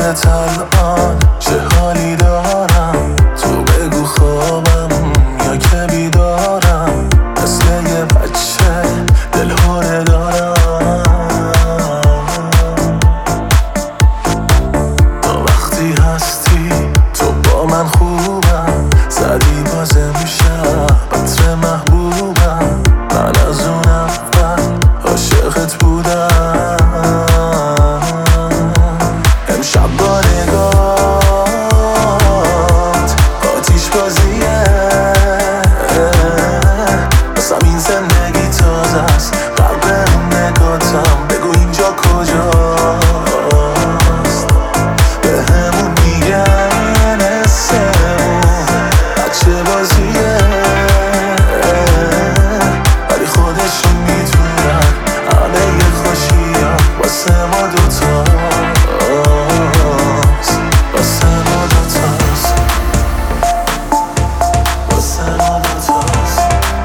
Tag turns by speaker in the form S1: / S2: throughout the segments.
S1: خودت الان چه حالی دارم؟ تو بگو خوابم یا که بیدارم، مثل یه بچه دلهوره دارم. تا وقتی هستی تو با من خوبم، زدی باز امشب عطر محبوبم. من از اون اول عاشقت بودم. امشب با نگات آتیش بازیه، بسم این زندگی تازه است، قلب اون نگاتم. بگو اینجا کجاست؟ بهمون میگن اسمون بچه بازیه، ولی خودشون میتونن همه یه خوشی‌ها واسه ما دوتاست، واسه ما دوتاست، واسه ما دوتاست،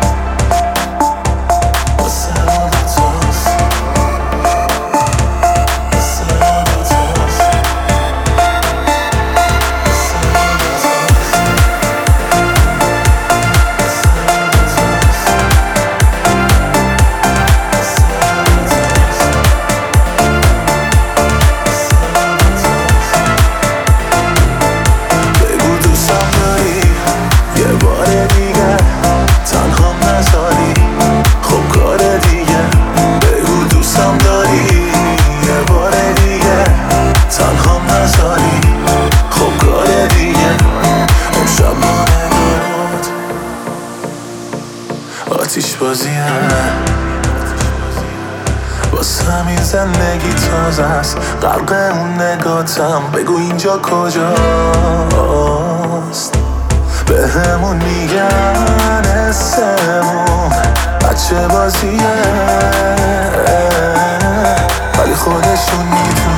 S1: واسه ما دوتاست، واسه ما دوتاست، بگو دوستم داری یه بار دیگه تنهام نذاری، خب کار دیگه. بگو دوستم داری یه بار دیگه تنهام نذاری، خب کار دیگه. امشب با نگات آتیش بازیه، واسه همین زندگی تازه است، غرق اون نگاتم. بگو اینجا کجاست؟ بهمون میگن اسمون بچه بازیه، ولی خودشون میدونن